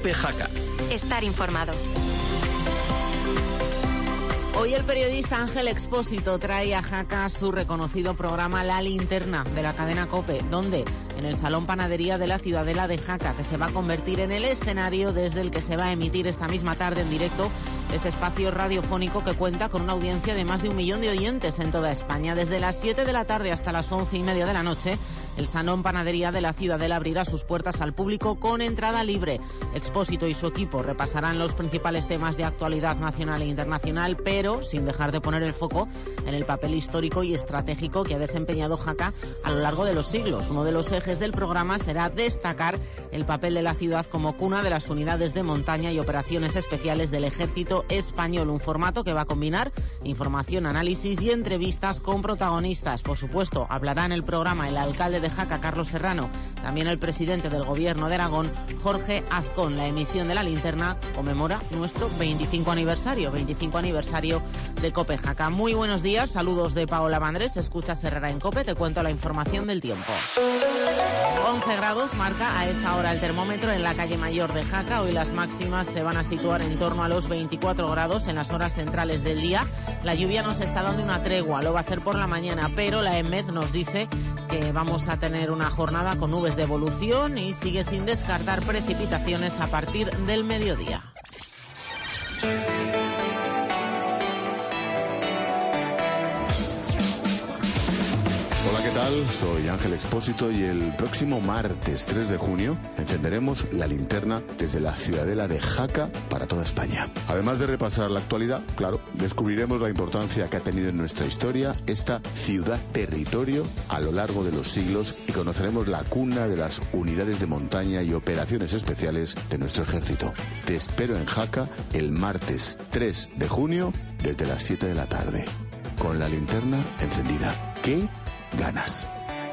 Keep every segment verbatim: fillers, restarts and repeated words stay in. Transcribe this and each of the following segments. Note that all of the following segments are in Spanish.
COPE Jaca. Estar informado. Hoy el periodista Ángel Expósito trae a Jaca su reconocido programa La Linterna de la cadena COPE, donde en el Salón Panadería de la Ciudadela de Jaca, que se va a convertir en el escenario desde el que se va a emitir esta misma tarde en directo este espacio radiofónico que cuenta con una audiencia de más de un millón de oyentes en toda España. Desde las siete de la tarde hasta las once y media de la noche, el Salón Panadería de la Ciudadela abrirá sus puertas al público con entrada libre. Expósito y su equipo repasarán los principales temas de actualidad nacional e internacional, pero sin dejar de poner el foco en el papel histórico y estratégico que ha desempeñado Jaca a lo largo de los siglos. Uno de los ejes del programa será destacar el papel de la ciudad como cuna de las unidades de montaña y operaciones especiales del Ejército Español, un formato que va a combinar información, análisis y entrevistas con protagonistas. Por supuesto, hablará en el programa el alcalde de Jaca, Carlos Serrano, también el presidente del Gobierno de Aragón, Jorge Azcón. La emisión de La Linterna conmemora nuestro veinticinco aniversario, veinticinco aniversario de COPE Jaca. Muy buenos días, saludos de Paola Vandrés, escuchas Herrera en COPE, te cuento la información del tiempo. once grados marca a esta hora el termómetro en la calle Mayor de Jaca. Hoy las máximas se van a situar en torno a los veinticuatro grados en las horas centrales del día. La lluvia nos está dando una tregua, lo va a hacer por la mañana, pero la EMET nos dice que vamos a tener una jornada con nubes de evolución y sigue sin descartar precipitaciones a partir del mediodía. Hola, ¿qué tal? Soy Ángel Expósito y el próximo martes tres de junio encenderemos la linterna desde la Ciudadela de Jaca para toda España. Además de repasar la actualidad, claro, descubriremos la importancia que ha tenido en nuestra historia esta ciudad-territorio a lo largo de los siglos y conoceremos la cuna de las unidades de montaña y operaciones especiales de nuestro ejército. Te espero en Jaca el martes tres de junio desde las siete de la tarde, con la linterna encendida. ¿Qué ganas?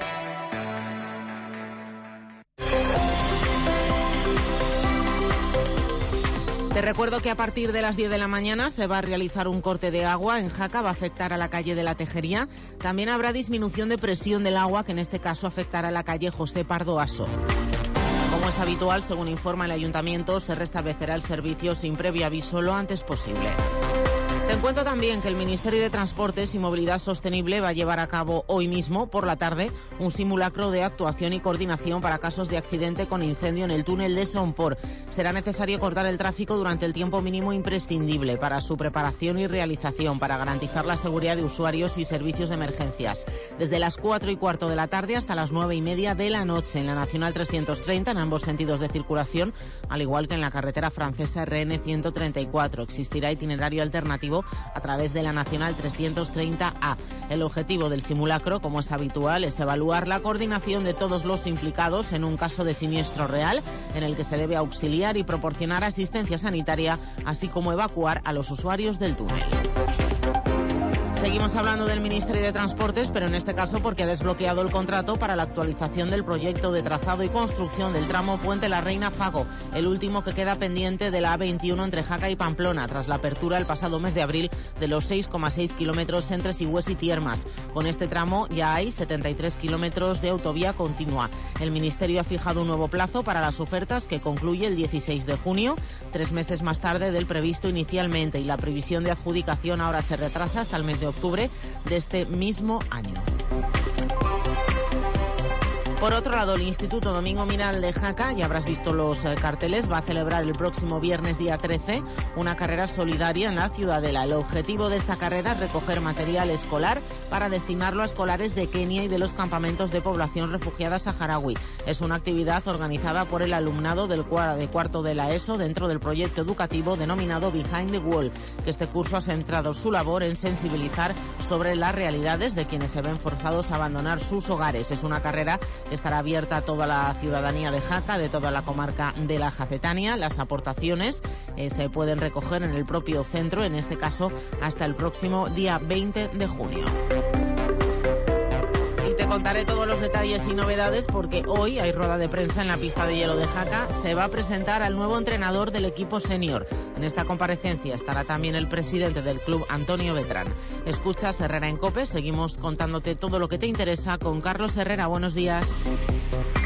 Te recuerdo que a partir de las diez de la mañana se va a realizar un corte de agua en Jaca, va a afectar a la calle de la Tejería. También habrá disminución de presión del agua, que en este caso afectará a la calle José Pardo Aso. Como es habitual, según informa el Ayuntamiento, se restablecerá el servicio sin previo aviso lo antes posible. Te cuento también que el Ministerio de Transportes y Movilidad Sostenible va a llevar a cabo hoy mismo, por la tarde, un simulacro de actuación y coordinación para casos de accidente con incendio en el túnel de Somport. Será necesario cortar el tráfico durante el tiempo mínimo imprescindible para su preparación y realización, para garantizar la seguridad de usuarios y servicios de emergencias. Desde las cuatro y cuarto de la tarde hasta las nueve y media de la noche en la Nacional trescientos treinta, en ambos sentidos de circulación, al igual que en la carretera francesa R N ciento treinta y cuatro. Existirá itinerario alternativo a través de la Nacional trescientos treinta A. El objetivo del simulacro, como es habitual, es evaluar la coordinación de todos los implicados en un caso de siniestro real, en el que se debe auxiliar y proporcionar asistencia sanitaria, así como evacuar a los usuarios del túnel. Seguimos hablando del Ministerio de Transportes, pero en este caso porque ha desbloqueado el contrato para la actualización del proyecto de trazado y construcción del tramo Puente La Reina-Fago, el último que queda pendiente de la A veintiuno entre Jaca y Pamplona, tras la apertura el pasado mes de abril de los seis coma seis kilómetros entre Sigüés y Tiermas. Con este tramo ya hay setenta y tres kilómetros de autovía continua. El Ministerio ha fijado un nuevo plazo para las ofertas que concluye el dieciséis de junio, tres meses más tarde del previsto inicialmente, y la previsión de adjudicación ahora se retrasa hasta el mes de octubre de este mismo año. Por otro lado, el Instituto Domingo Miral de Jaca, ya habrás visto los eh, carteles, va a celebrar el próximo viernes día trece una carrera solidaria en la Ciudadela. El objetivo de esta carrera es recoger material escolar para destinarlo a escolares de Kenia y de los campamentos de población refugiada saharaui. Es una actividad organizada por el alumnado del de cuarto de la ESO dentro del proyecto educativo denominado Behind the Wall, que este curso ha centrado su labor en sensibilizar sobre las realidades de quienes se ven forzados a abandonar sus hogares. Es una carrera que estará abierta a toda la ciudadanía de Jaca, de toda la comarca de la Jacetania. Las aportaciones eh, se pueden recoger en el propio centro, en este caso hasta el próximo día veinte de junio. Y te contaré todos los detalles y novedades porque hoy hay rueda de prensa en la pista de hielo de Jaca. Se va a presentar al nuevo entrenador del equipo senior. En esta comparecencia estará también el presidente del club, Antonio Beltrán. Escuchas Herrera en COPE, seguimos contándote todo lo que te interesa con Carlos Herrera. Buenos días.